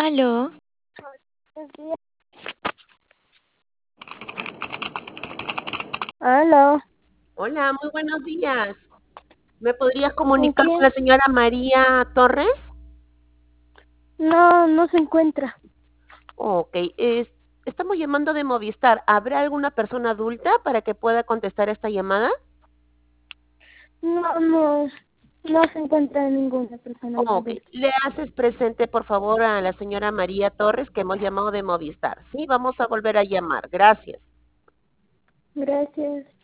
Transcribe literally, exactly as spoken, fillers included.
Aló, Buenos días. Aló, Hola, muy buenos días. ¿Me podrías ¿con comunicar con quién? la señora María Torres? No, no se encuentra. Ok, es- estamos llamando de Movistar. ¿Habrá alguna persona adulta para que pueda contestar esta llamada? No, no, no se encuentra ninguna persona Ok, adulta. le haces presente por favor a la señora María Torres que hemos llamado de Movistar. Sí, vamos a volver a llamar. Gracias. Gracias.